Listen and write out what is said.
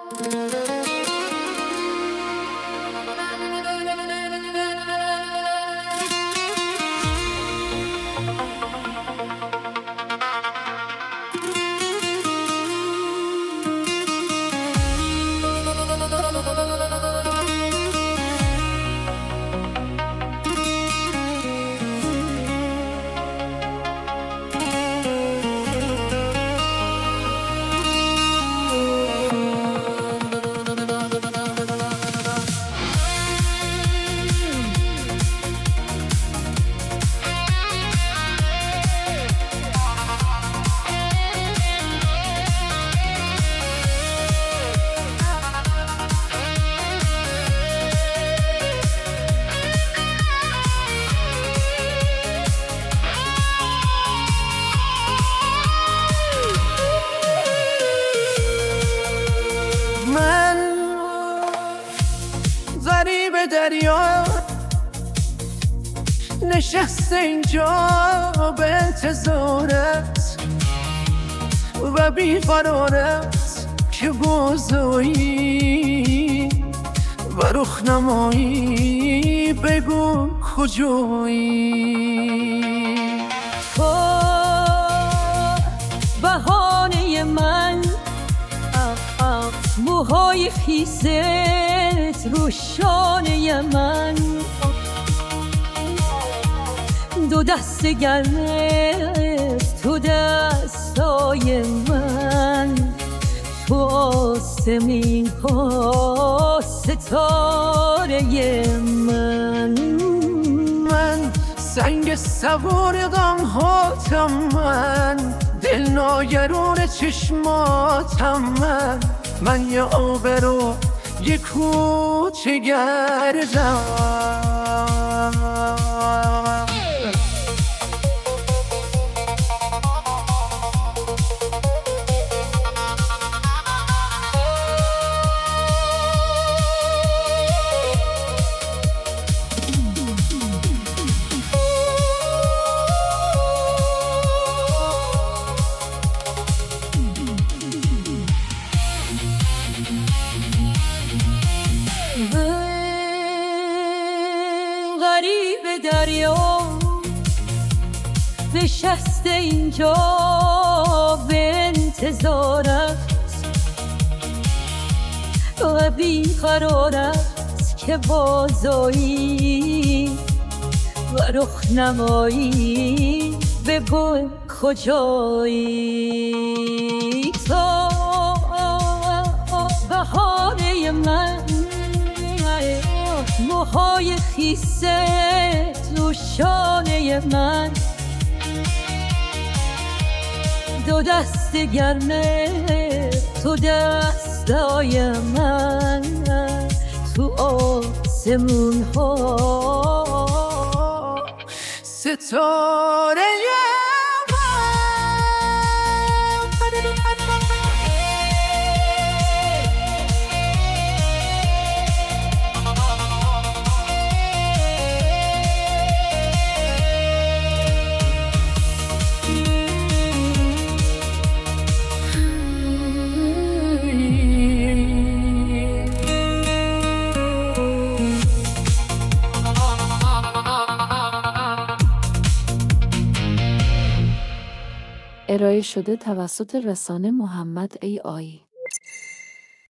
غریب دریا نشسته اینجا به انتظارت و بیقرارت که بازایی و رخنمایی بگو کجایی. تو بهانه من، موهای خیست رو شانه من، دو دست گرمه تو دستای من، تو آسمین ها ستاره من. من سنگ سوار غم هاتم، من دل ناگران چشماتم، من یه آبرو یه کوچه گردم. غریب دریا نشسته اینجا به انتظارت و بیقرارت که بازایی و رخنمایی بگو کجایی. تو بهانه من، موهای خیست رو شانه من، دو دست گرمه تو دستای من، تو آسمون ها ستاره ارائه شده توسط رسانه محمد AI